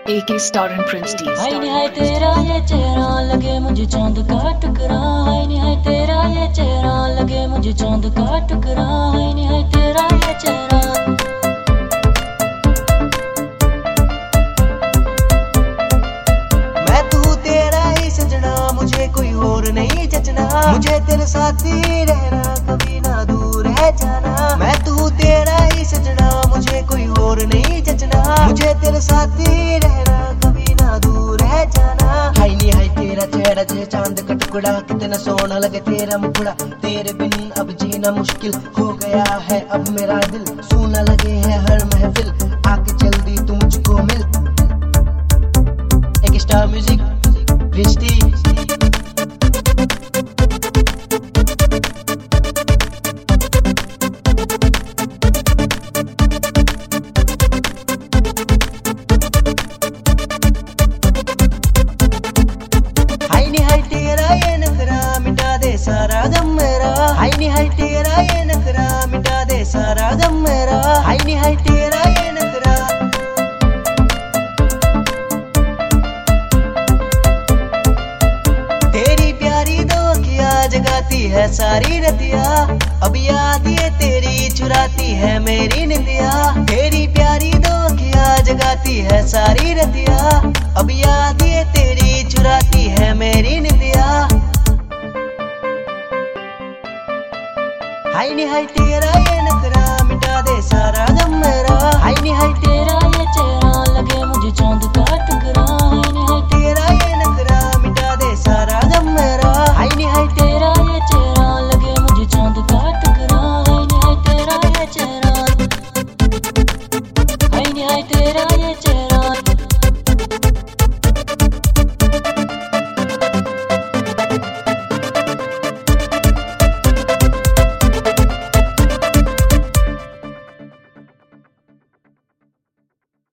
AK Star and Prince D. हाय नी हाय तेरा ये चेहरा लगे मुझे चांद का टुकड़ा। हाय नी हाय तेरा ये चेहरा लगे मुझे चांद का टुकड़ा। हाय नी हाय तेरा ये चेहरा। मैं तू तेरा ही सजना, मुझे कोई और नहीं जचना। मुझे तेरे साथ ही रहना, कभी ना दूर है जाना। मैं तू तेरा ही सजना, मुझे कोई और नहीं जचना। मुझे तेरे साथ ही रहना, कभी ना दूर है जाना। हाय नी हाय तेरा चेहरा जे चांद का टुकड़ा, कितना सोना लगे तेरा मुखड़ा। तेरे बिन अब जीना मुश्किल हो गया है, अब मेरा दिल सूना लगे है हर महफिल। आके जल्दी तू मुझको मिल। एक स्टार म्यूजिक प्रिंस डी। सारा गम मेरा, हाय नी हाय तेरा ये नखरा मिटा दे सारा गम मेरा। हाय नी हाय तेरा ये नखरा। तेरी प्यारी दो किया जगाती है सारी रतिया। अब याद ये तेरी चुराती है मेरी निंदिया। तेरी प्यारी दो किया जगाती है सारी रतिया। अब याद ये तेरी चुराती है मेरी निंदिया। हाय नी हाय तेरा ये नखरा मिटा दे सारा गम मेरा। हाय नी हाय तेरा ये चेहरा लगे मुझे चांद का टुकड़ा। हाय नी हाय तेरा ये नखरा मिटा दे सारा गम मेरा। हाय नी हाय तेरा ये चेहरा लगे मुझे चांद का टुकड़ा। हाय नी हाय तेरा ये चेहरा। हाय नी हाय तेरा ये चेहरा।